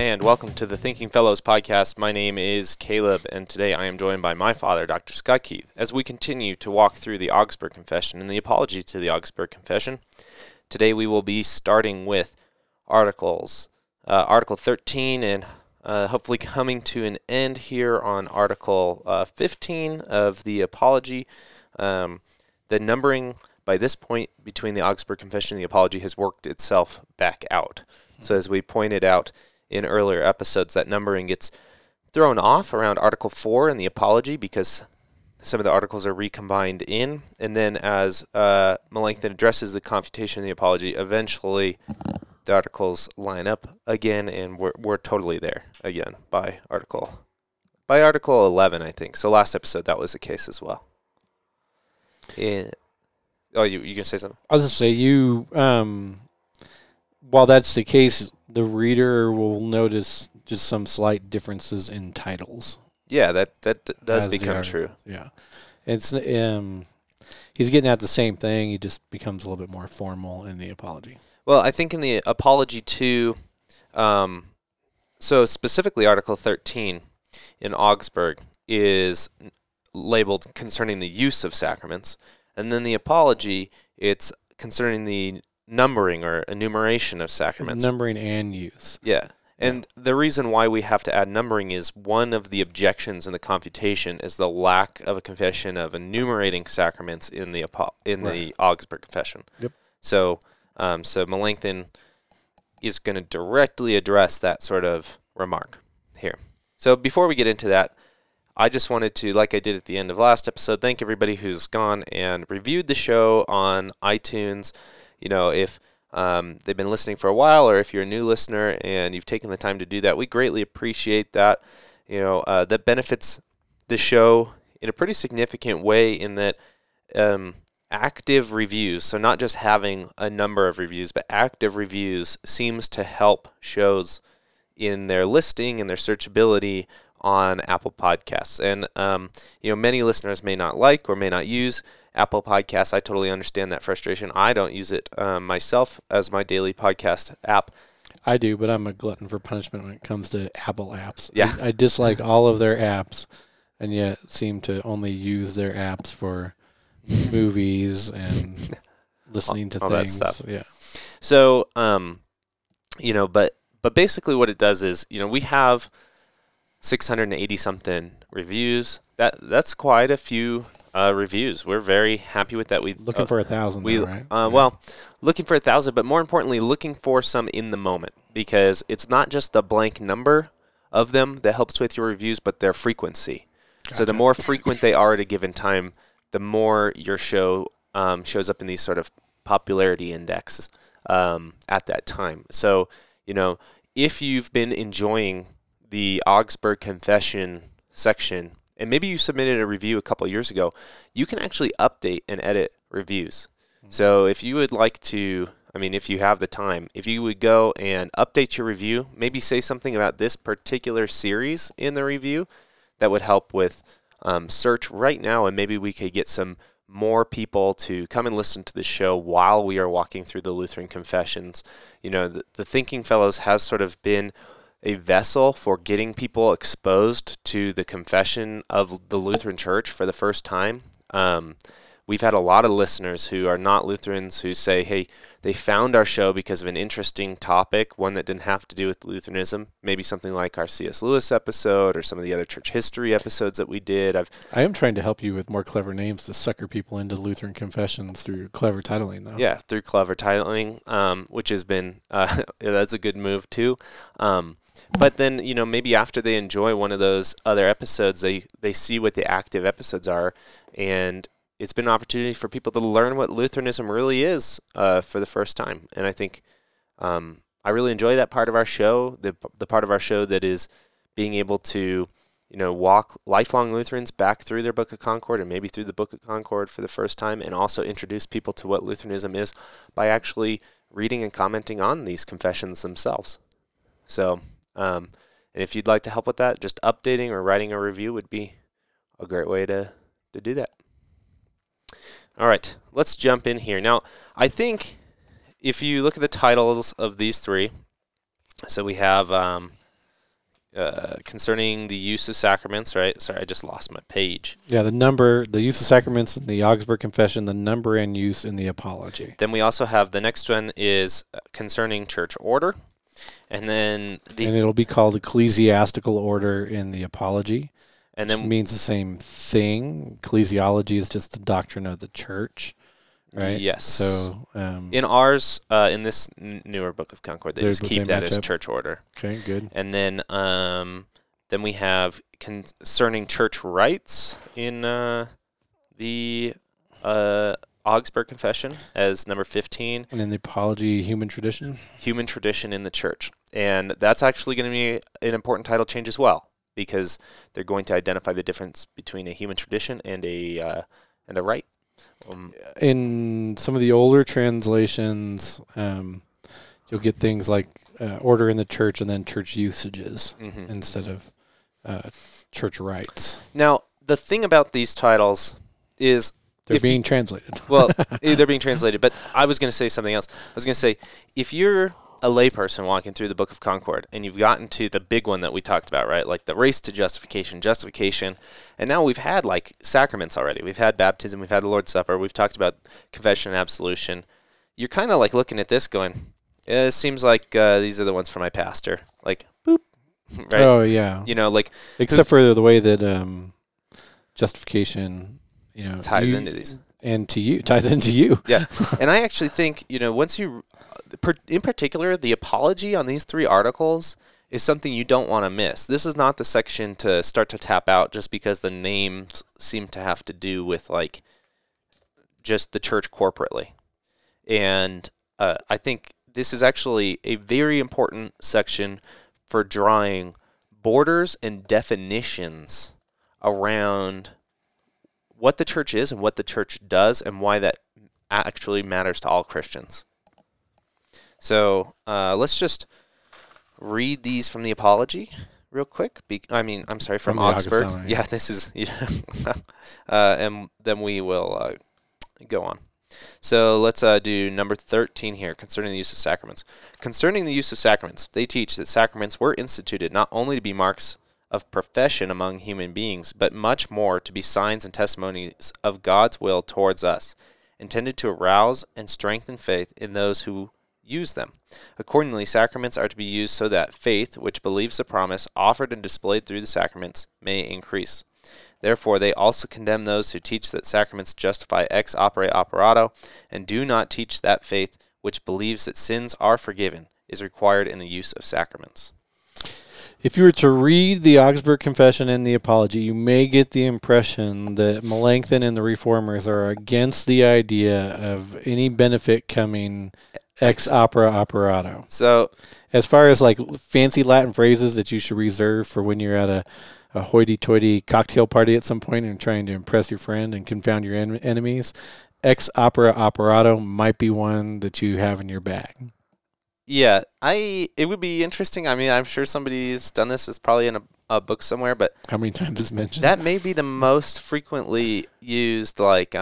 and welcome to the Thinking Fellows podcast. My name is Caleb, and today I am joined by my father, Dr. Scott Keith, as we continue to walk through the Augsburg Confession and the apology to the Augsburg Confession. Today we will be starting with Article 13, and hopefully coming to an end here on Article 15 of the apology. The numbering by this point between the Augsburg Confession and the apology has worked itself back out. So as we pointed out in earlier episodes, that numbering gets thrown off around Article 4 in the apology because some of the articles are recombined in. And then as Melanchthon addresses the confutation in the apology, eventually the articles line up again, and we're totally there again by Article 11, I think. So last episode, that was the case as well. And, you going to say something? I was going to say, while that's the case, the reader will notice just some slight differences in titles. Yeah, that does become true. Yeah, it's he's getting at the same thing. He just becomes a little bit more formal in the apology. Well, I think in the apology too, so specifically Article 13 in Augsburg is labeled concerning the use of sacraments, and then the apology, it's concerning the numbering or enumeration of sacraments. Numbering and use. Yeah. And the reason why we have to add numbering is one of the objections in the confutation is the lack of a confession of enumerating sacraments in the Augsburg Confession. Yep. So Melanchthon is going to directly address that sort of remark here. So before we get into that, I just wanted to, like I did at the end of last episode, thank everybody who's gone and reviewed the show on iTunes. You know, if they've been listening for a while, or if you're a new listener and you've taken the time to do that, we greatly appreciate that. You know, that benefits the show in a pretty significant way in that active reviews, so not just having a number of reviews, but active reviews seems to help shows in their listing and their searchability on Apple Podcasts. And, many listeners may not like or may not use Apple Podcasts. I totally understand that frustration. I don't use it myself as my daily podcast app. I do, but I'm a glutton for punishment when it comes to Apple apps. Yeah. I dislike all of their apps, and yet seem to only use their apps for movies and listening to all things. That stuff. Yeah. So, but basically what it does is, we have 680 something reviews. That's quite a few reviews. We're very happy with that. Looking for 1,000, right? Well, looking for 1,000, but more importantly, looking for some in the moment, because it's not just the blank number of them that helps with your reviews, but their frequency. Gotcha. So the more frequent they are at a given time, the more your show shows up in these sort of popularity indexes at that time. So, if you've been enjoying the Augsburg Confession section, and maybe you submitted a review a couple years ago, you can actually update and edit reviews. Mm-hmm. So if you would like to, if you have the time, if you would go and update your review, maybe say something about this particular series in the review, that would help with search right now, and maybe we could get some more people to come and listen to the show while we are walking through the Lutheran Confessions. The Thinking Fellows has sort of been a vessel for getting people exposed to the confession of the Lutheran Church for the first time. We've had a lot of listeners who are not Lutherans who say, hey, they found our show because of an interesting topic, one that didn't have to do with Lutheranism, maybe something like our C.S. Lewis episode or some of the other church history episodes that we did. I am trying to help you with more clever names to sucker people into Lutheran confessions through clever titling, though. Yeah, through clever titling, which has been, that's a good move, too. But then, maybe after they enjoy one of those other episodes, they see what the active episodes are, and it's been an opportunity for people to learn what Lutheranism really is for the first time. And I think I really enjoy that part of our show, the part of our show that is being able to, walk lifelong Lutherans back through their Book of Concord and maybe through the Book of Concord for the first time, and also introduce people to what Lutheranism is by actually reading and commenting on these confessions themselves. So, and if you'd like to help with that, just updating or writing a review would be a great way to do that. All right, let's jump in here. Now, I think if you look at the titles of these three, so we have concerning the use of sacraments, right? Sorry, I just lost my page. Yeah, the use of sacraments in the Augsburg Confession, the number and use in the Apology. Then we also have the next one is concerning church order. And then and it'll be called ecclesiastical order in the Apology. And then which means the same thing. Ecclesiology is just the doctrine of the church, right? Yes. So in ours, in this newer Book of Concord, they just keep that as church order. Okay, good. And then we have concerning church rights in the Augsburg Confession as number 15. And in the Apology, human tradition? Human tradition in the church. And that's actually going to be an important title change as well, because they're going to identify the difference between a human tradition and a right. In some of the older translations, you'll get things like order in the church and then church usages instead of church rights. Now, the thing about these titles is they're being translated. Well, they're being translated, but I was going to say something else. I was going to say, if you're a layperson walking through the Book of Concord and you've gotten to the big one that we talked about, right? Like the race to justification, and now we've had like sacraments already. We've had baptism, we've had the Lord's Supper, we've talked about confession and absolution. You're kind of like looking at this going, it seems like these are the ones for my pastor. Like, boop, right? Oh, yeah. You know, like... Except for the way that justification... ties into these. And ties into you. Yeah. And I actually think, once you, in particular, the apology on these 3 articles is something you don't want to miss. This is not the section to start to tap out just because the names seem to have to do with, like, just the church corporately. And I think this is actually a very important section for drawing borders and definitions around what the church is and what the church does and why that actually matters to all Christians. So let's just read these from the Apology real quick. From Augsburg. Yeah, this is, and then we will go on. So let's do number 13 here, concerning the use of sacraments. Concerning the use of sacraments, they teach that sacraments were instituted not only to be marks of profession among human beings, but much more to be signs and testimonies of God's will towards us, intended to arouse and strengthen faith in those who use them. Accordingly, sacraments are to be used so that faith, which believes the promise offered and displayed through the sacraments, may increase. Therefore, they also condemn those who teach that sacraments justify ex opere operato, and do not teach that faith, which believes that sins are forgiven, is required in the use of sacraments. If you were to read the Augsburg Confession and the Apology, you may get the impression that Melanchthon and the Reformers are against the idea of any benefit coming ex opere operato. So, as far as like fancy Latin phrases that you should reserve for when you're at a hoity-toity cocktail party at some point and trying to impress your friend and confound your enemies, ex opere operato might be one that you have in your bag. Yeah, it would be interesting. I mean, I'm sure somebody's done this. It's probably in a book somewhere, but how many times is mentioned? That may be the most frequently used, like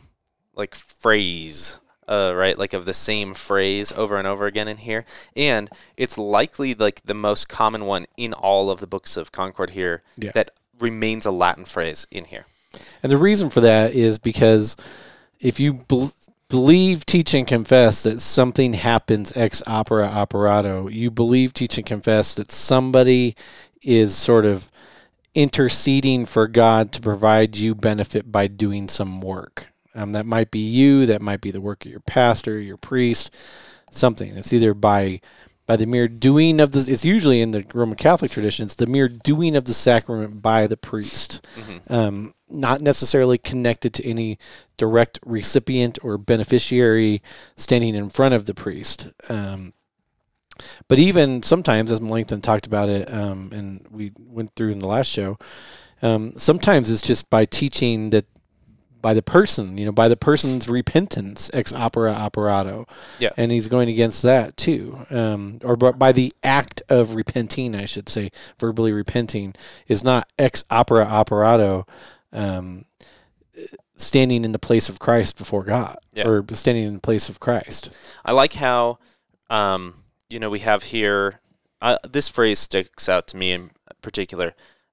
phrase, right? Like of the same phrase over and over again in here, and it's likely like the most common one in all of the books of Concord here that remains a Latin phrase in here. And the reason for that is because if you believe, teach, and confess that something happens ex opere operato, you believe, teach, and confess that somebody is sort of interceding for God to provide you benefit by doing some work. That might be you, that might be the work of your pastor, your priest, something. It's either by the mere doing of it's usually in the Roman Catholic tradition, it's the mere doing of the sacrament by the priest. Mm-hmm. Not necessarily connected to any direct recipient or beneficiary standing in front of the priest. But even sometimes, as Melanchthon talked about it, and we went through in the last show, sometimes it's just by teaching that by the person, by the person's repentance, ex opere operato. Yeah. And he's going against that too. Or by the act of repenting, I should say, verbally repenting, is not ex opere operato, standing in the place of Christ before God, or standing in the place of Christ. I like how, we have here, this phrase sticks out to me, and particular,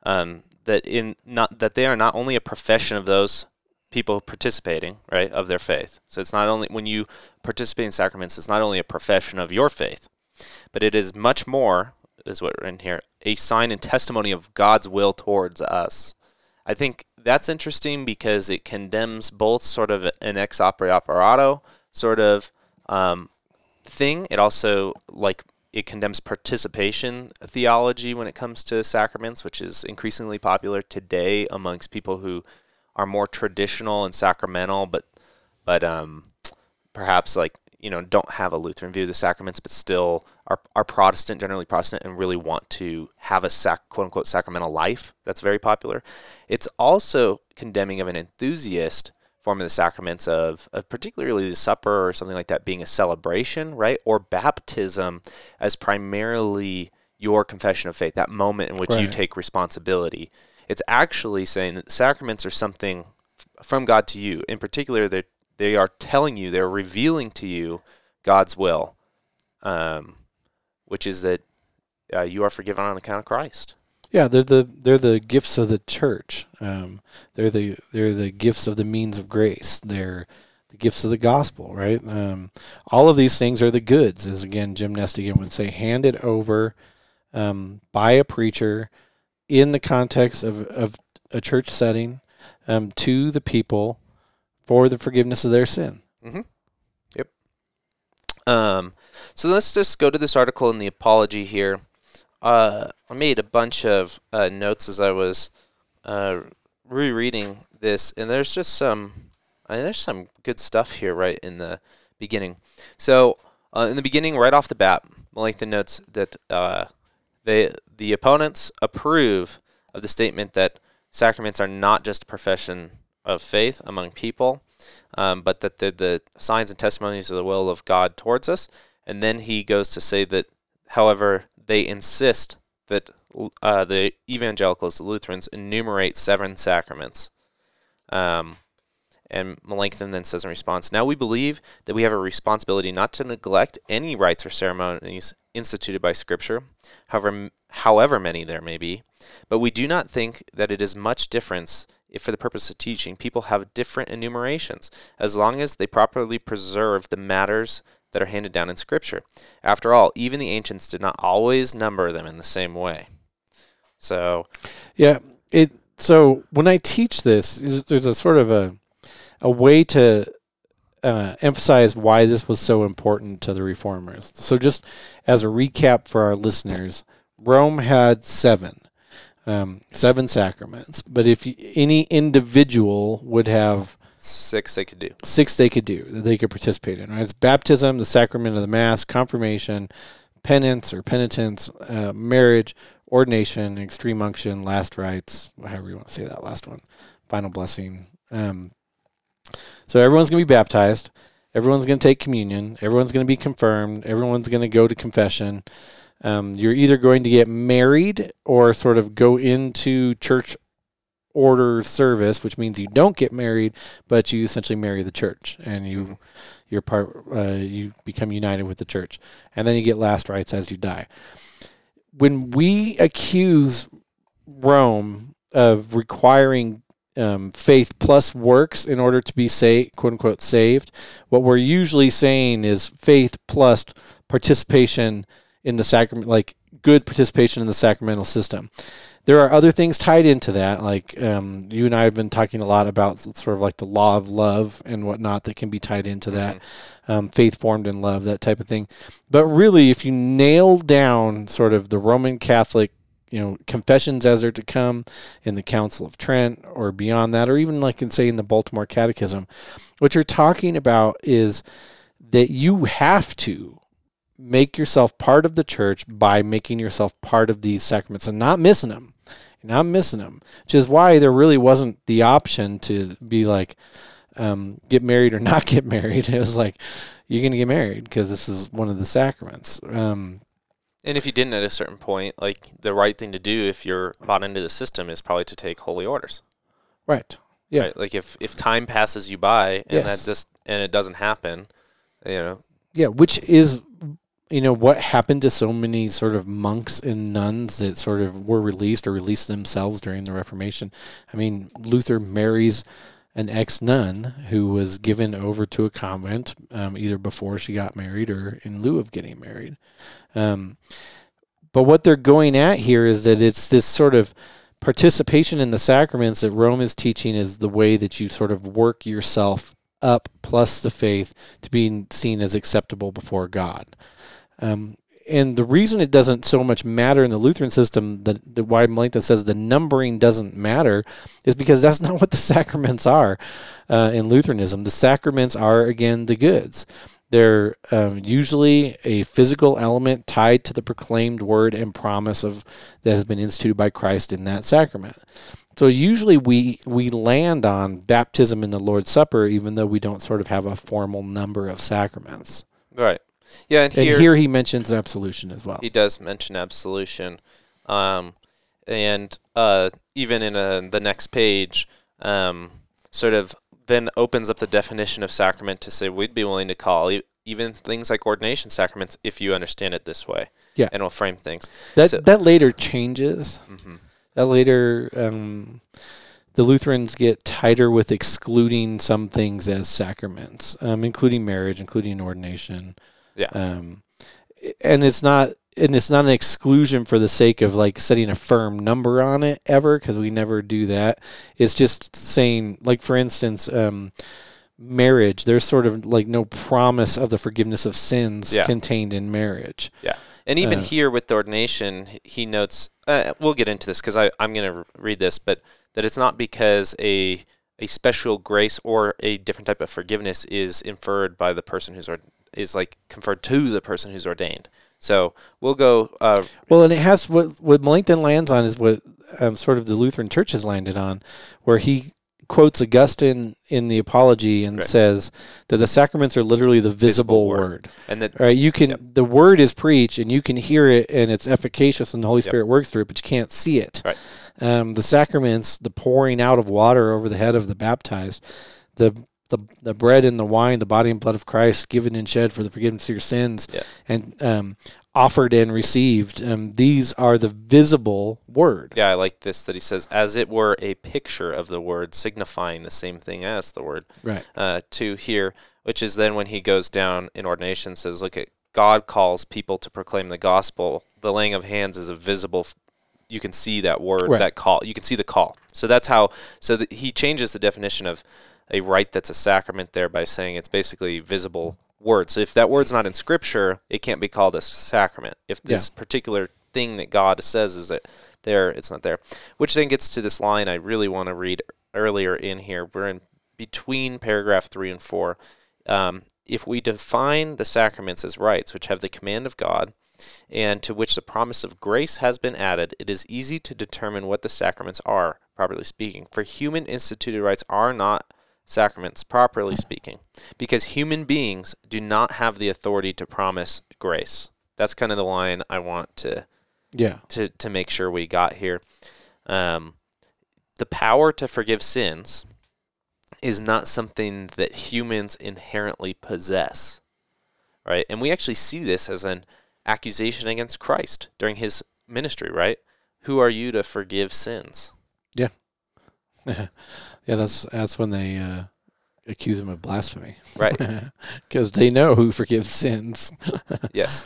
that they are not only a profession of those people participating, right, of their faith. So it's not only, when you participate in sacraments, it's not only a profession of your faith, but it is much more, is what we're in here, a sign and testimony of God's will towards us. I think that's interesting because it condemns both sort of an ex opere operato sort of thing. It also, it condemns participation theology when it comes to sacraments, which is increasingly popular today amongst people who are more traditional and sacramental, but perhaps don't have a Lutheran view of the sacraments, but still are Protestant, generally Protestant, and really want to have a quote unquote sacramental life. That's very popular. It's also condemning of an enthusiast form of the sacraments of particularly the supper or something like that being a celebration, right? Or baptism as primarily your confession of faith, that moment in which you take responsibility. It's actually saying that sacraments are something from God to you. In particular, they are telling you, they're revealing to you God's will, which is that you are forgiven on account of Christ. Yeah, they're the gifts of the church. They're the gifts of the means of grace. They're the gifts of the gospel, right? All of these things are the goods, as again Jim Nestigan would say, handed over by a preacher in the context of a church setting to the people for the forgiveness of their sin. Mm-hmm. Yep. So let's just go to this article in the Apology here. I made a bunch of notes as I was rereading this, and there's just some good stuff here right in the beginning. So in the beginning, right off the bat, Melanchthon notes that the opponents approve of the statement that sacraments are not just a profession of faith among people, but that they're the signs and testimonies of the will of God towards us. And then he goes to say that, however, they insist that the evangelicals, the Lutherans, enumerate 7 sacraments. And Melanchthon then says in response, "Now we believe that we have a responsibility not to neglect any rites or ceremonies instituted by Scripture, however many there may be, but we do not think that it is much difference if for the purpose of teaching people have different enumerations, as long as they properly preserve the matters that are handed down in Scripture. After all, even the ancients did not always number them in the same way." So, yeah, so when I teach this, there's a sort of a way to emphasize why this was so important to the Reformers. So just as a recap for our listeners, Rome had 7 sacraments, but if any individual would have 6 they could do. 6 they could participate in. Right? It's baptism, the sacrament of the Mass, confirmation, penance or penitence, marriage, ordination, extreme unction, last rites, however you want to say that last one, final blessing. So everyone's going to be baptized. Everyone's going to take communion. Everyone's going to be confirmed. Everyone's going to go to confession. You're either going to get married or sort of go into church order service, which means you don't get married, but you essentially marry the church, and you become united with the church, and then you get last rites as you die. When we accuse Rome of requiring faith plus works in order to be quote unquote saved, what we're usually saying is faith plus participation in the sacrament, like good participation in the sacramental system. There are other things tied into that, like you and I have been talking a lot about sort of like the law of love and whatnot that can be tied into that, faith formed in love, that type of thing. But really, if you nail down sort of the Roman Catholic, confessions as they're to come in the Council of Trent or beyond that, or even like in, say, in the Baltimore Catechism, what you're talking about is that you have to make yourself part of the church by making yourself part of these sacraments and not missing them. Which is why there really wasn't the option to be like, get married or not get married. It was like, you're going to get married because this is one of the sacraments. And if you didn't at a certain point, like the right thing to do if you're bought into the system is probably to take holy orders. Right. Yeah. Right? Like if time passes you by and yes. and it doesn't happen, Yeah, which is what happened to so many sort of monks and nuns that sort of were released or released themselves during the Reformation. I mean, Luther marries an ex-nun who was given over to a convent either before she got married or in lieu of getting married. But what they're going at here is that it's this sort of participation in the sacraments that Rome is teaching is the way that you sort of work yourself up plus the faith to being seen as acceptable before God. And the reason it doesn't so much matter in the Lutheran system, the why Melanchthon says the numbering doesn't matter, is because that's not what the sacraments are in Lutheranism. The sacraments are, again, the goods. They're usually a physical element tied to the proclaimed word and promise that has been instituted by Christ in that sacrament. So usually we land on baptism and the Lord's Supper, even though we don't sort of have a formal number of sacraments. Right. Yeah, and here he mentions absolution as well. He does mention absolution. And even in the next page, sort of then opens up the definition of sacrament to say we'd be willing to call even things like ordination sacraments if you understand it this way. Yeah. And it'll frame things. That later changes. Mm-hmm. That later, the Lutherans get tighter with excluding some things as sacraments, including marriage, including ordination. Yeah. And it's not an exclusion for the sake of like setting a firm number on it ever, because we never do that. It's just saying, like, for instance, marriage, there's sort of like no promise of the forgiveness of sins contained in marriage. Yeah. And even here with the ordination, he notes, we'll get into this because I'm going to read this, but that it's not because a special grace or a different type of forgiveness is inferred by the person is like conferred to the person who's ordained. So we'll go. Well, and it has what Melanchthon lands on is what sort of the Lutheran Church has landed on, where he quotes Augustine in the Apology and says that the sacraments are literally the visible word. And that you can the word is preached and you can hear it and it's efficacious and the Holy Spirit works through it, but you can't see it. Right. The sacraments, the pouring out of water over the head of the baptized, the bread and the wine, the body and blood of Christ given and shed for the forgiveness of your sins, and offered and received. These are the visible word. Yeah, I like this that he says, as it were a picture of the word, signifying the same thing as the word. Right. To here, which is then when he goes down in ordination, says, look at God calls people to proclaim the gospel. The laying of hands is a visible. You can see that word, that call. You can see the call. So that's how. So he changes the definition of a rite that's a sacrament there by saying it's basically visible word. So if that word's not in Scripture, it can't be called a sacrament. If this particular thing that God says is there, it's not there. Which then gets to this line I really want to read earlier in here. We're in between paragraph 3 and 4. If we define the sacraments as rites, which have the command of God, and to which the promise of grace has been added, it is easy to determine what the sacraments are, properly speaking. For human instituted rites are not sacraments, properly speaking, because human beings do not have the authority to promise grace. That's kind of the line I want to make sure we got here. The power to forgive sins is not something that humans inherently possess, right? And we actually see this as an accusation against Christ during his ministry, right? Who are you to forgive sins? Yeah. Yeah, that's when they accuse him of blasphemy. Right. Because they know who forgives sins. Yes.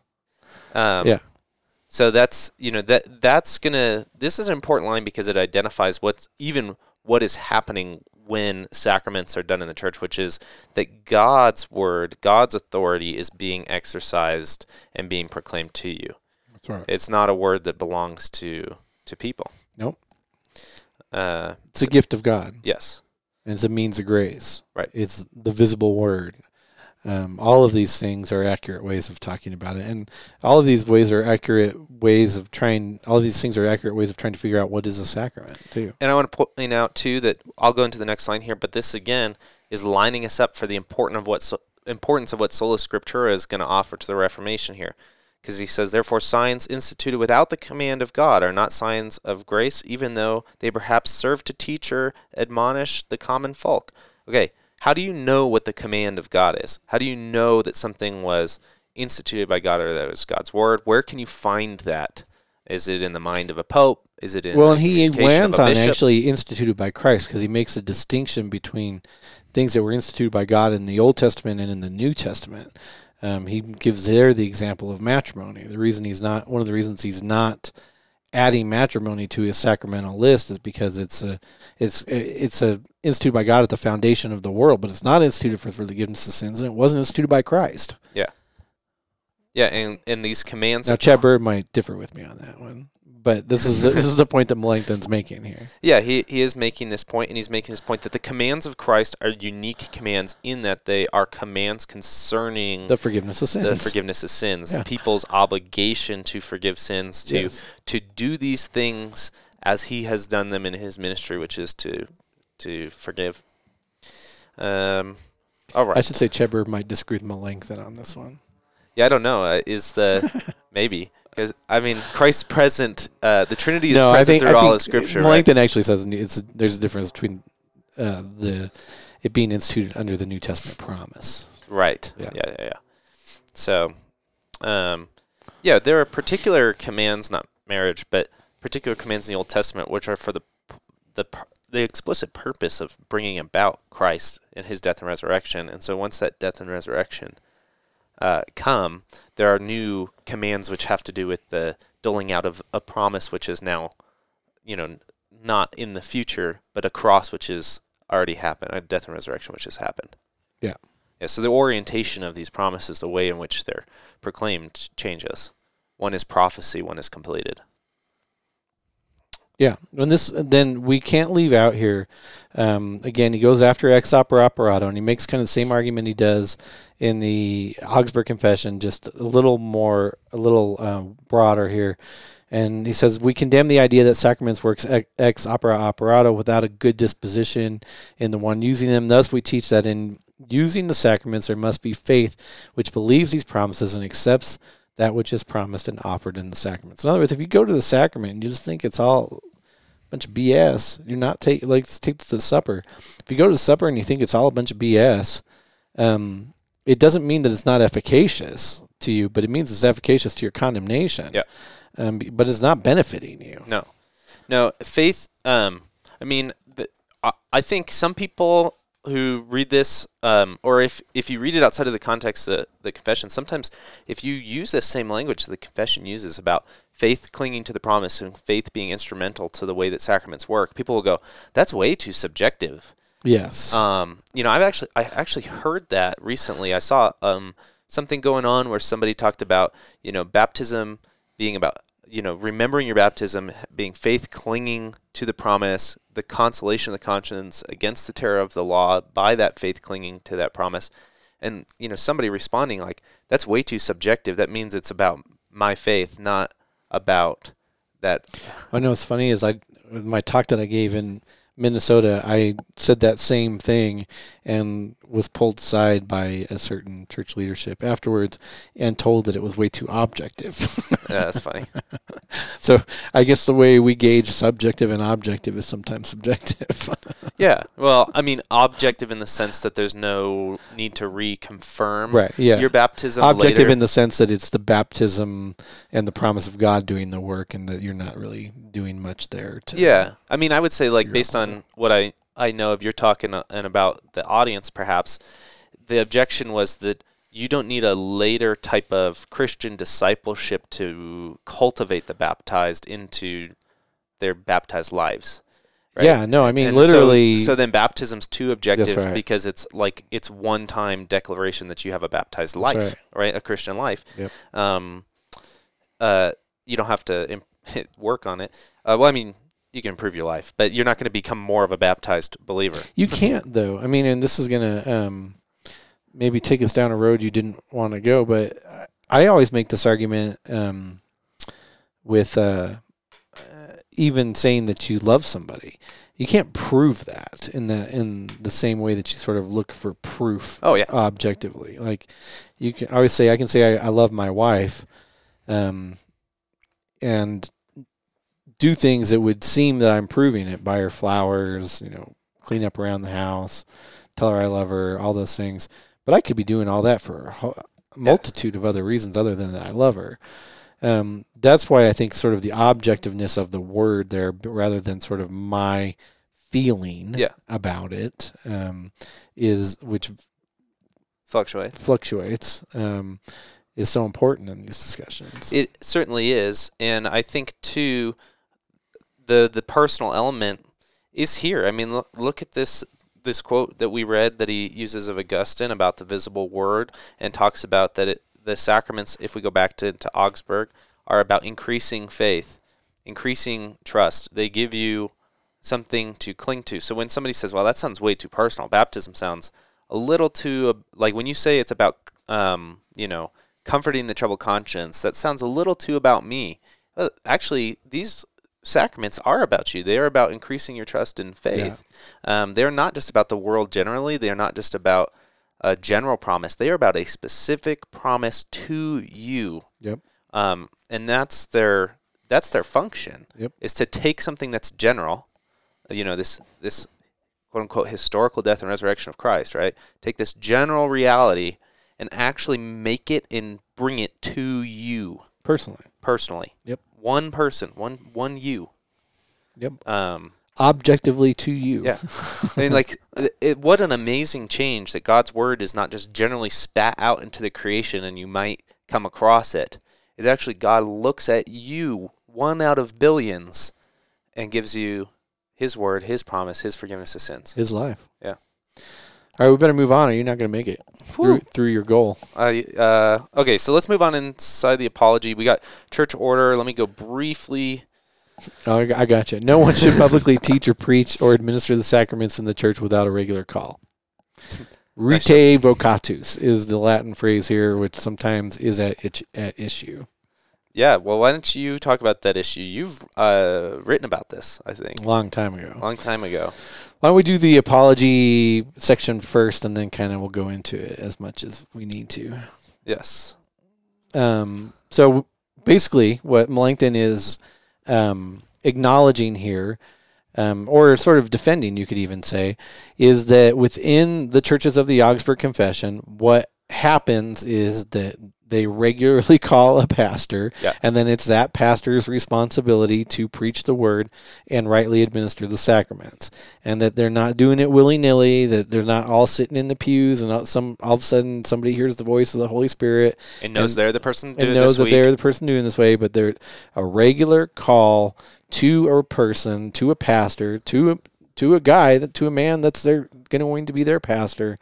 So that's, that's going to, this is an important line because it identifies what is happening when sacraments are done in the church, which is that God's word, God's authority is being exercised and being proclaimed to you. That's right. It's not a word that belongs to people. Nope. It's a gift of God. Yes. And it's a means of grace. Right. It's the visible word. All of these things are accurate ways of talking about it. And all of these things are accurate ways of trying to figure out what is a sacrament, too. And I want to point out, too, that I'll go into the next line here, but this, again, is lining us up for the importance of what Sola Scriptura is going to offer to the Reformation here. Because he says, therefore, signs instituted without the command of God are not signs of grace, even though they perhaps serve to teach or admonish the common folk. Okay, how do you know what the command of God is? How do you know that something was instituted by God or that is God's word. Where can you find that? Is it in the mind of a pope? Is it in and he lands on bishop? actually instituted by Christ, because he makes a distinction between things that were instituted by God in the Old Testament and in the New Testament. He gives there the example of matrimony. One of the reasons he's not adding matrimony to his sacramental list is because it's a instituted by God at the foundation of the world, but it's not instituted for forgiveness of sins, and it wasn't instituted by Christ. Yeah, and these commands. Now, Chad Bird might differ with me on that one, but this is the point that Melanchthon's making here. Yeah, he is making this point, and he's making this point that the commands of Christ are unique commands in that they are commands concerning the forgiveness of sins. Yeah. People's obligation to forgive sins, to do these things as he has done them in his ministry, which is to forgive. All right. I should say Chad Bird might disagree with Melanchthon on this one. Yeah, I don't know. Maybe. Because, I mean, Christ's present, the Trinity is present through all of Scripture. Melanchthon actually says there's a difference between it being instituted under the New Testament promise. Right. Yeah. So, there are particular commands, not marriage, but particular commands in the Old Testament which are for the explicit purpose of bringing about Christ and his death and resurrection. And so once that death and resurrection come, there are new commands which have to do with the doling out of a promise which is now, not in the future, but a cross which has already happened, a death and resurrection which has happened. Yeah. Yeah. So the orientation of these promises, the way in which they're proclaimed, changes. One is prophecy, one is completed. Yeah, then we can't leave out here. Again, he goes after ex opere operato, and he makes kind of the same argument he does in the Augsburg Confession, just a little broader here. And he says, we condemn the idea that sacraments works ex opere operato without a good disposition in the one using them. Thus, we teach that in using the sacraments, there must be faith which believes these promises and accepts that which is promised and offered in the sacraments. In other words, if you go to the sacrament and you just think it's all a bunch of BS, you're not take the supper. If you go to the supper and you think it's all a bunch of BS, it doesn't mean that it's not efficacious to you, but it means it's efficacious to your condemnation. Yeah. But it's not benefiting you. No. Faith. I think some people who read this, or if you read it outside of the context of the confession, sometimes if you use the same language the confession uses about faith clinging to the promise and faith being instrumental to the way that sacraments work, people will go, that's way too subjective. Yes. I actually heard that recently. I saw something going on where somebody talked about, baptism being about, remembering your baptism, being faith clinging to the promise, the consolation of the conscience against the terror of the law by that faith clinging to that promise. And, somebody responding like, that's way too subjective. That means it's about my faith, not about that. I know what's funny is my talk that I gave in Minnesota, I said that same thing and was pulled aside by a certain church leadership afterwards and told that it was way too objective. Yeah, that's funny. So I guess the way we gauge subjective and objective is sometimes subjective. Yeah. Well, objective in the sense that there's no need to reconfirm your baptism objective later. In the sense that it's the baptism and the promise of God doing the work and that you're not really doing much there. I would say based on what I know of your talk and about the audience perhaps, the objection was that you don't need a later type of Christian discipleship to cultivate the baptized into their baptized lives. Right? Yeah, no, literally. So then baptism's too objective because it's it's one-time declaration that you have a baptized life, right? A Christian life. Yep. You don't have to work on it. You can improve your life, but you're not going to become more of a baptized believer. You can't, though. And this is going to maybe take us down a road you didn't want to go, but I always make this argument with even saying that you love somebody. You can't prove that in the same way that you sort of look for proof objectively. Like you can always say, I can say I love my wife, and do things that would seem that I'm proving it. Buy her flowers, clean up around the house, tell her I love her, all those things. But I could be doing all that for multitude of other reasons other than that I love her. That's why I think sort of the objectiveness of the word there, rather than sort of my feeling about it, which fluctuates, is so important in these discussions. It certainly is, and I think too, the personal element is here. I mean, look at this quote that we read that he uses of Augustine about the visible word, and talks about that the sacraments, if we go back to Augsburg, are about increasing faith, increasing trust. They give you something to cling to. So when somebody says, well, that sounds way too personal, baptism sounds a little too, like when you say it's about, comforting the troubled conscience, that sounds a little too about me. Actually, these sacraments are about you. They are about increasing your trust in faith. They're not just about the world generally. They are not just about a general promise. They are about a specific promise to you. Yep. And that's their function. Yep. Is to take something that's general, this quote unquote historical death and resurrection of Christ, right? Take this general reality and actually make it and bring it to you personally. Yep. One person, one you. Yep. Objectively to you. Yeah. I mean, what an amazing change that God's word is not just generally spat out into the creation and you might come across it. It's actually God looks at you, one out of billions, and gives you his word, his promise, his forgiveness of sins. His life. Yeah. All right, we better move on, or you're not going to make it through your goal. Okay, so let's move on inside the apology. We got church order. Let me go briefly. Oh, I got you. No one should publicly teach or preach or administer the sacraments in the church without a regular call. Rite vocatus is the Latin phrase here, which sometimes is at issue. Yeah, well, why don't you talk about that issue? You've written about this, I think. Long time ago. Why don't we do the apology section first, and then kind of we'll go into it as much as we need to. Yes. So basically what Melanchthon is acknowledging here, or sort of defending, you could even say, is that within the churches of the Augsburg Confession, what happens is that they regularly call a pastor, and then it's that pastor's responsibility to preach the word and rightly administer the sacraments, and that they're not doing it willy-nilly, that they're not all sitting in the pews and all of a sudden somebody hears the voice of the Holy Spirit and knows they're the person doing and knows that they're the person doing this way, but they're a regular call to a person, to a pastor, to a guy, to a man that's going to be their pastor.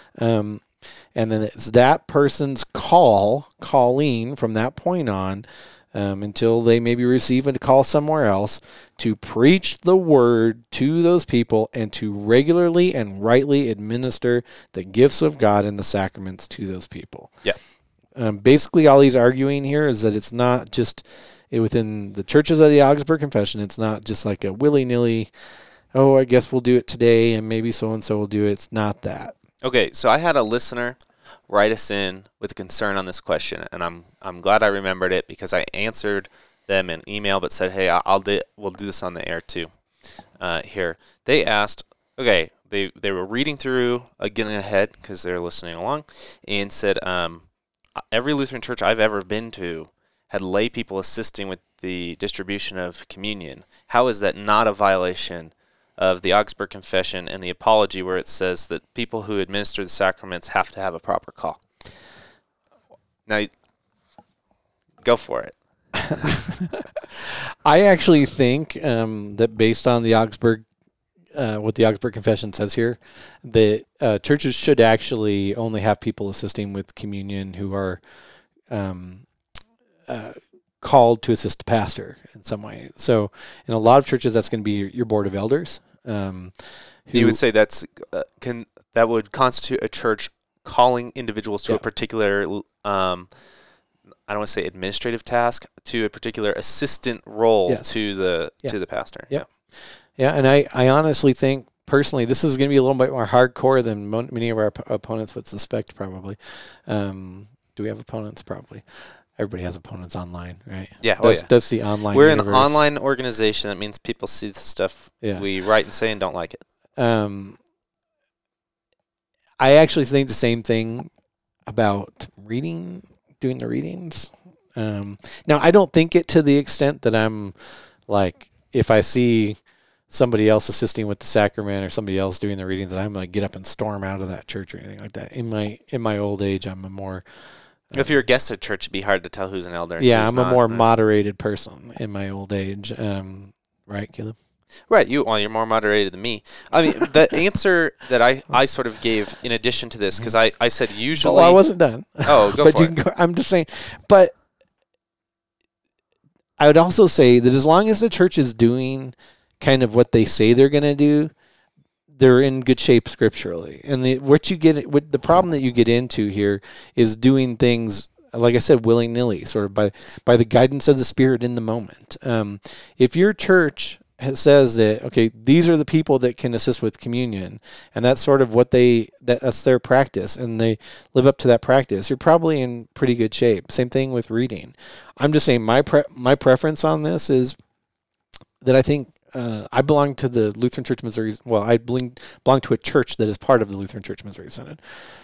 And then it's that person's calling from that point on, until they maybe receive a call somewhere else, to preach the word to those people and to regularly and rightly administer the gifts of God and the sacraments to those people. Yeah. Basically, all he's arguing here is that it's not just within the churches of the Augsburg Confession. It's not just like a willy-nilly, oh, I guess we'll do it today and maybe so-and-so will do it. It's not that. Okay, so I had a listener write us in with a concern on this question, and I'm glad I remembered it because I answered them in email, but said, hey, we'll do this on the air too. Here, they asked, okay, they were reading through, getting ahead because they're listening along, and said, every Lutheran church I've ever been to had lay people assisting with the distribution of communion. How is that not a violation of the Augsburg Confession and the Apology, where it says that people who administer the sacraments have to have a proper call? Now, go for it. I actually think that based on the Augsburg, what the Augsburg Confession says here, that churches should actually only have people assisting with communion who are called to assist the pastor in some way. So in a lot of churches, that's going to be your board of elders. You would say that would constitute a church calling individuals to a particular, I don't want to say administrative task, to a particular assistant role to the pastor. Yeah. Yeah, and I honestly think, personally, this is going to be a little bit more hardcore than many of our opponents would suspect, probably. Do we have opponents? Probably. Everybody has opponents online, right? Yeah, that's the online We're universe. An online organization. That means people see the stuff we write and say and don't like it. I actually think the same thing about doing the readings. Now, I don't think it to the extent that I'm like, if I see somebody else assisting with the sacrament or somebody else doing the readings, I'm going to get up and storm out of that church or anything like that. In my old age, I'm a more... if you're a guest at church, it'd be hard to tell who's an elder. And yeah, who's I'm not. a more moderated person in my old age. Right, Caleb? Right, you're more moderated than me. I mean, the answer that I sort of gave in addition to this, because I said usually... Well, I wasn't done. Oh, go but for you it. can go, I'm just saying. But I would also say that as long as the church is doing kind of what they say they're going to do, they're in good shape scripturally. And the problem that you get into here is doing things, like I said, willy-nilly, sort of by the guidance of the Spirit in the moment. If your church says that, okay, these are the people that can assist with communion, and that's sort of that's their practice, and they live up to that practice, you're probably in pretty good shape. Same thing with reading. I'm just saying my preference on this is that I think I belong to the Lutheran Church Missouri. Well, I belong to a church that is part of the Lutheran Church Missouri Synod.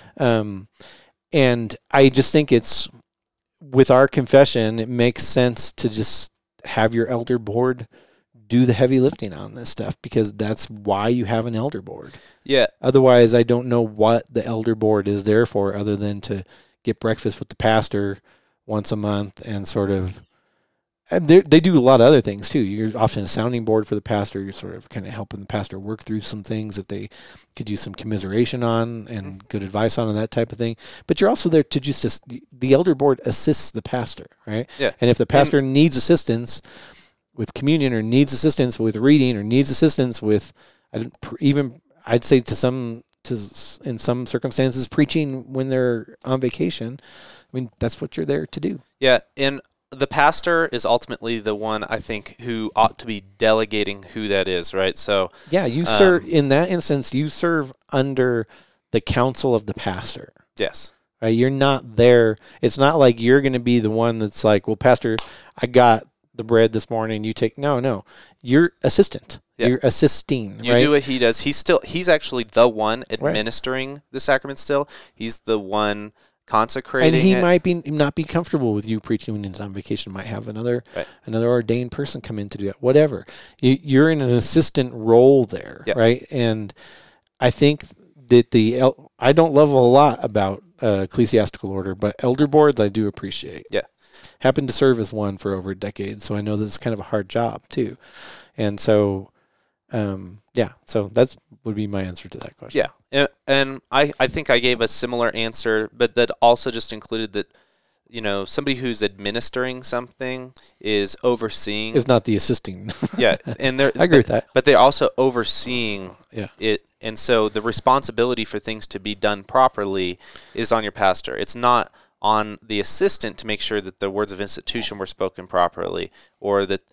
And I just think it's, with our confession, it makes sense to just have your elder board do the heavy lifting on this stuff, because that's why you have an elder board. Yeah. Otherwise, I don't know what the elder board is there for, other than to get breakfast with the pastor once a month and sort of... And they do a lot of other things too. You're often a sounding board for the pastor. You're sort of kind of helping the pastor work through some things that they could use some commiseration on and good advice on and that type of thing. But you're also there to just the elder board assists the pastor, right? Yeah. And if the pastor needs assistance with communion, or needs assistance with reading, or needs assistance with even, I'd say in some circumstances, preaching when they're on vacation, I mean, that's what you're there to do. Yeah, and the pastor is ultimately the one, I think, who ought to be delegating who that is, right? So yeah, you serve in that instance. You serve under the counsel of the pastor. Yes, right. You're not there. It's not like you're going to be the one that's like, well, pastor, I got the bread this morning. You take no. You're assistant. Yeah. You're assisting. You do what he does. He's actually the one administering the sacrament. Still, he's the one consecrating, and he might not be comfortable with you preaching when he's on vacation. Might have another ordained person come in to do that. Whatever. You're in an assistant role there, right? And I think that I don't love a lot about ecclesiastical order, but elder boards I do appreciate. Yeah, happened to serve as one for over a decade, so I know this is kind of a hard job too, and so. So that's would be my answer to that question. Yeah, and I think I gave a similar answer, but that also just included that, somebody who's administering something is overseeing. Is not the assisting. Yeah, and I agree with that. But they're also overseeing it, and so the responsibility for things to be done properly is on your pastor. It's not on the assistant to make sure that the words of institution were spoken properly, or that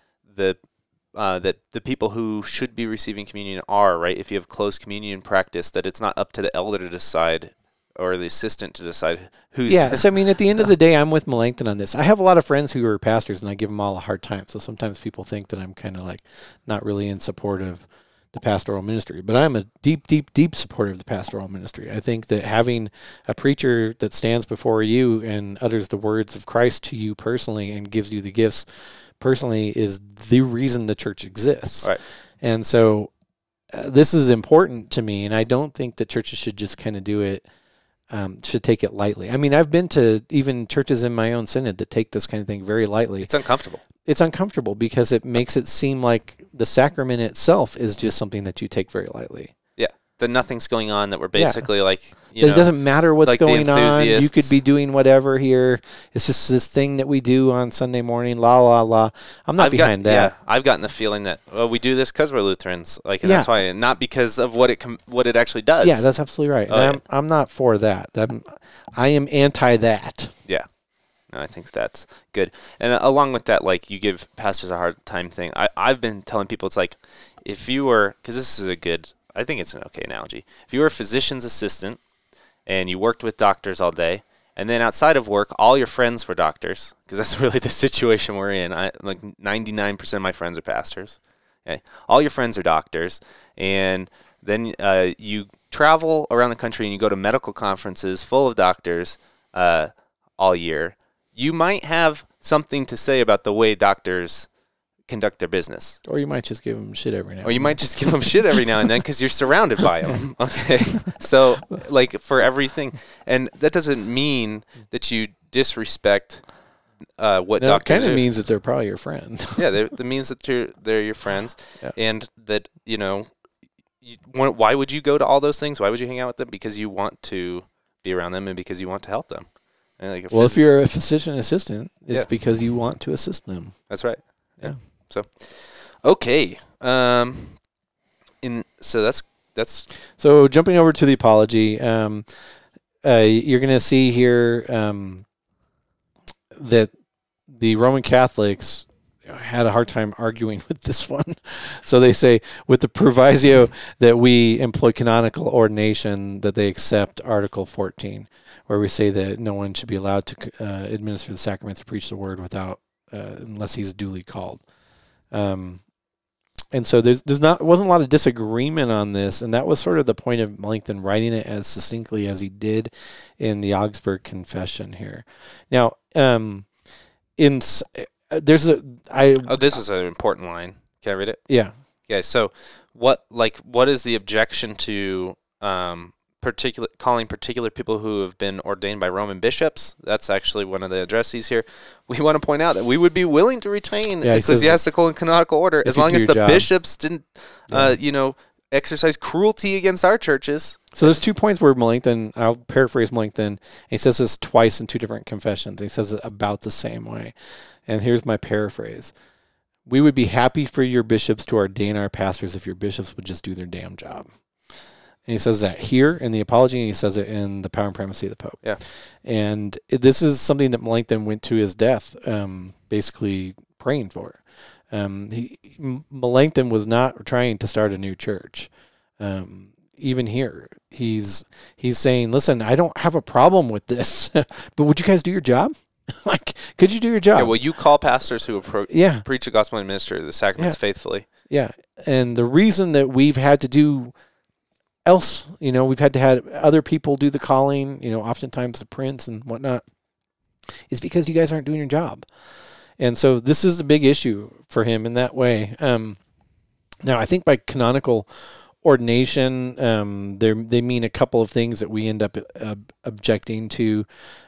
that the people who should be receiving communion are, right? If you have close communion practice, that it's not up to the elder to decide, or the assistant to decide who's... Yeah, so I mean, at the end of the day, I'm with Melanchthon on this. I have a lot of friends who are pastors, and I give them all a hard time. So sometimes people think that I'm kind of like not really in support of the pastoral ministry. But I'm a deep, deep, deep supporter of the pastoral ministry. I think that having a preacher that stands before you and utters the words of Christ to you personally and gives you the gifts personally is the reason the church exists. Right. And so this is important to me, and I don't think that churches should just kind of do it, should take it lightly. I mean, I've been to even churches in my own synod that take this kind of thing very lightly. It's uncomfortable. It's uncomfortable because it makes it seem like the sacrament itself is just something that you take very lightly. That nothing's going on, that we're basically like, it doesn't matter what's like going on. You could be doing whatever here. It's just this thing that we do on Sunday morning, la, la, la. I'm not behind that. Yeah, I've gotten the feeling that, we do this because we're Lutherans. Like, and that's why, not because of what it actually does. Yeah, that's absolutely right. I'm not for that. I am anti that. Yeah. No, I think that's good. And along with that, like, you give pastors a hard time thing. I've been telling people, it's like, if you were, because this is I think it's an okay analogy. If you were a physician's assistant and you worked with doctors all day, and then outside of work, all your friends were doctors, because that's really the situation we're in. Like 99% of my friends are pastors. Okay? All your friends are doctors, and then you travel around the country and you go to medical conferences full of doctors. all year, you might have something to say about the way doctors conduct their business. Or you might just give them shit every now and then. Or you might just give them shit every now and then because you're surrounded by them. Okay. So, like, for everything. And that doesn't mean that you disrespect what doctors do. It kind of means that they're probably your friend. Yeah, that means that they're your friends. Yeah. And that, why would you go to all those things? Why would you hang out with them? Because you want to be around them and because you want to help them. And like if you're a physician assistant, it's Yeah. because you want to assist them. That's right. Yeah. So, okay. So jumping over to the apology, you're going to see here that the Roman Catholics had a hard time arguing with this one. So they say, with the proviso that we employ canonical ordination, that they accept Article 14, where we say that no one should be allowed to administer the sacraments or preach the word without unless he's duly called. And so wasn't a lot of disagreement on this, and that was sort of the point of Melanchthon writing it as succinctly as he did in the Augsburg Confession here. Now, this is an important line. Can I read it? Yeah. Okay. So, what is the objection to calling particular people who have been ordained by Roman bishops? That's actually one of the addressees here. We want to point out that we would be willing to retain ecclesiastical and canonical order as long as the bishops didn't, exercise cruelty against our churches. So there's 2 points where Melanchthon, I'll paraphrase Melanchthon, and he says this twice in 2 different confessions. He says it about the same way. And here's my paraphrase. We would be happy for your bishops to ordain our pastors if your bishops would just do their damn job. And he says that here in the Apology, and he says it in the Power and Primacy of the Pope. Yeah. And this is something that Melanchthon went to his death basically praying for. Melanchthon was not trying to start a new church. Even here, he's saying, listen, I don't have a problem with this, but would you guys do your job? Could you do your job? Yeah, well, you call pastors who preach the gospel and minister the sacraments faithfully. Yeah, and the reason that we've had to do else, we've had to have other people do the calling, oftentimes the prince and whatnot, is because you guys aren't doing your job. And so this is a big issue for him in that way. Now, I think by canonical ordination, they mean a couple of things that we end up objecting to,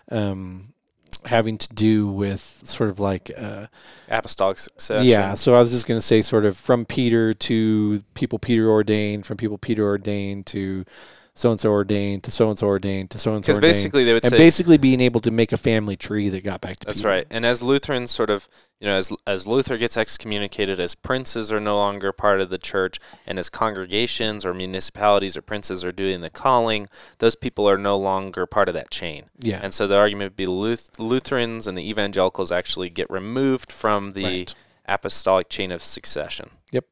having to do with sort of like apostolic succession. Yeah, so I was just going to say sort of from Peter to people Peter ordained, from people Peter ordained to so-and-so ordained, to so-and-so ordained, to so-and-so ordained. Because basically they would say... And basically being able to make a family tree that got back to That's Peter. right. And as Lutherans sort of, as Luther gets excommunicated, as princes are no longer part of the church, and as congregations or municipalities or princes are doing the calling, those people are no longer part of that chain. Yeah. And so the argument would be Lutherans and the evangelicals actually get removed from the apostolic chain of succession. Yep.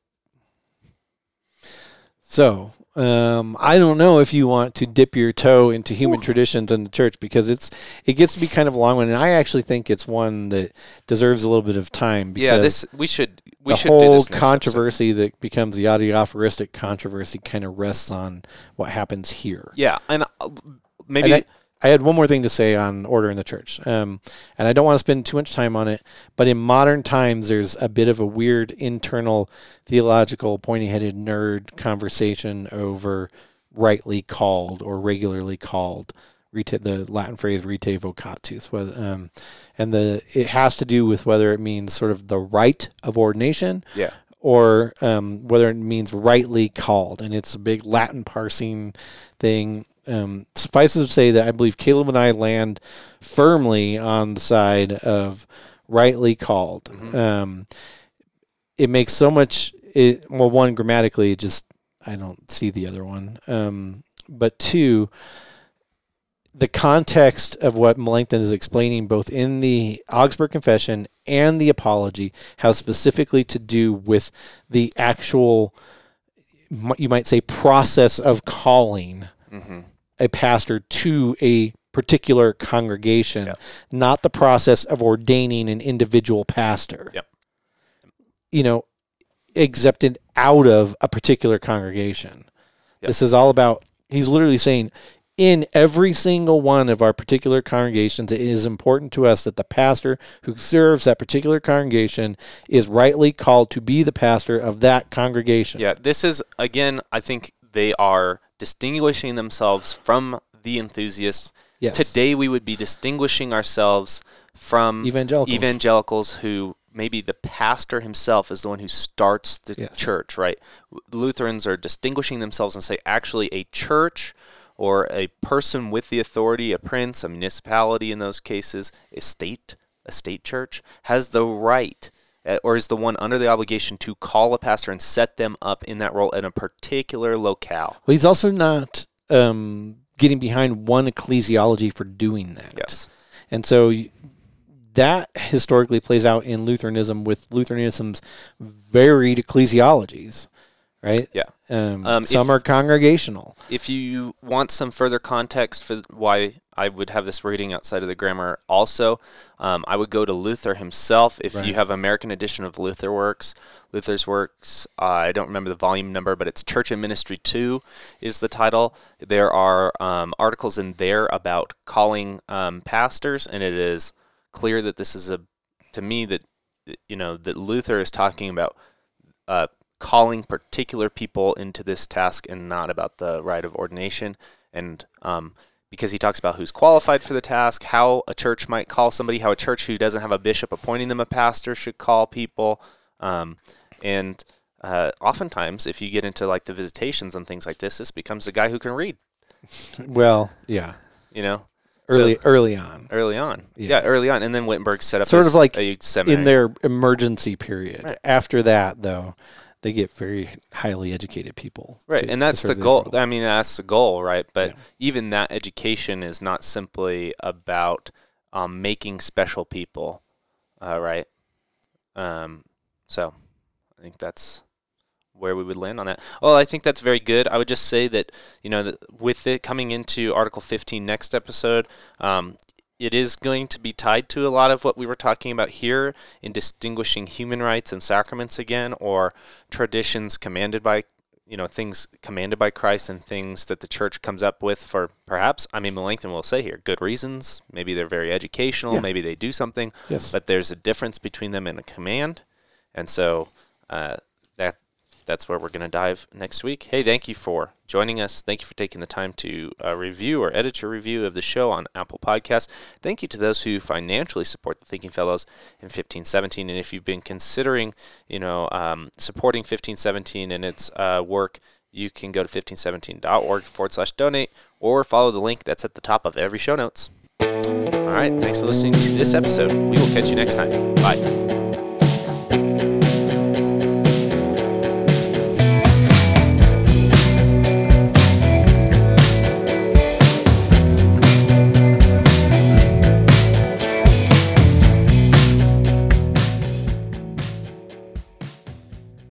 So... I don't know if you want to dip your toe into human traditions in the church, because it gets to be kind of a long one, and I actually think it's one that deserves a little bit of time. We should the do whole this next controversy episode that becomes the adiaphoristic controversy kind of rests on what happens here. Yeah, and maybe... And I had one more thing to say on order in the church, and I don't want to spend too much time on it, but in modern times, there's a bit of a weird internal theological pointy-headed nerd conversation over rightly called or regularly called, the Latin phrase rite vocatus, and it has to do with whether it means sort of the rite of ordination, or whether it means rightly called, and it's a big Latin parsing thing. Suffice it to say that I believe Caleb and I land firmly on the side of rightly called. Mm-hmm. It makes so much. One, grammatically, I don't see the other one. But two, the context of what Melanchthon is explaining, both in the Augsburg Confession and the Apology, has specifically to do with the actual, you might say, process of calling. Mm-hmm. A pastor to a particular congregation, not the process of ordaining an individual pastor. Accepted out of a particular congregation. This is all about, he's literally saying, in every single one of our particular congregations, it is important to us that the pastor who serves that particular congregation is rightly called to be the pastor of that congregation. Yeah, this is, again, I think they are distinguishing themselves from the enthusiasts. Yes. Today we would be distinguishing ourselves from evangelicals who maybe the pastor himself is the one who starts the church, right? Lutherans are distinguishing themselves and say, actually, a church or a person with the authority, a prince, a municipality in those cases, a state church, has the right or is the one under the obligation to call a pastor and set them up in that role in a particular locale. Well, he's also not getting behind one ecclesiology for doing that. Yes. And so that historically plays out in Lutheranism with Lutheranism's varied ecclesiologies, right? Yeah. Some are congregational. If you want some further context for why I would have this reading outside of the grammar also, I would go to Luther himself. If you have American edition of Luther's works, I don't remember the volume number, but it's Church and Ministry 2 is the title. There are articles in there about calling pastors, and it is clear that this is to me that Luther is talking about calling particular people into this task and not about the rite of ordination. And because he talks about who's qualified for the task, how a church might call somebody, how a church who doesn't have a bishop appointing them a pastor should call people. And oftentimes, if you get into like the visitations and things like this becomes the guy who can read. Well, yeah. Early on. Yeah, early on. And then Wittenberg set up sort of like a seminary. In their emergency period. Right. After that, though, they get very highly educated people. Right, and that's the goal. I mean, that's the goal, right? But even that education is not simply about making special people, right? So I think that's where we would land on that. Well, I think that's very good. I would just say that, with it coming into Article 15 next episode, it is going to be tied to a lot of what we were talking about here in distinguishing human rights and sacraments again, or traditions commanded by, things commanded by Christ and things that the church comes up with for perhaps, Melanchthon will say here, good reasons. Maybe they're very educational. Maybe they do something. Yes. But there's a difference between them and a command. And so that's where we're going to dive next week. Hey, thank you for joining us. Thank you for taking the time to review or edit your review of the show on Apple Podcasts. Thank you to those who financially support the Thinking Fellows in 1517. And if you've been considering, supporting 1517 and its work, you can go to 1517.org/donate or follow the link that's at the top of every show notes. All right. Thanks for listening to this episode. We will catch you next time. Bye.